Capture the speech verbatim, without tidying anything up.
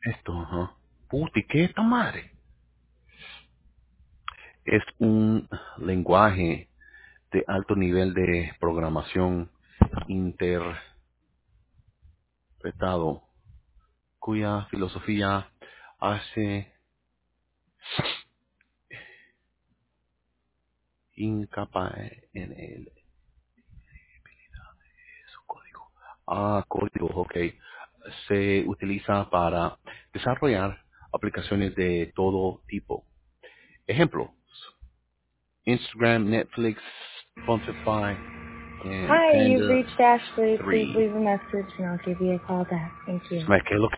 Esto, ajá. Puti, ¿qué es esta madre? Es un lenguaje de alto nivel de programación interpretado cuya filosofía hace hincapié en el su código. Ah, código, ok. Se utiliza para desarrollar aplicaciones de todo tipo. Ejemplo, Instagram, Netflix, Spotify, and Hi, you've Panda reached Ashley. Please tres. leave a message and I'll give you a call back. Thank you. ¿Sabes qué es lo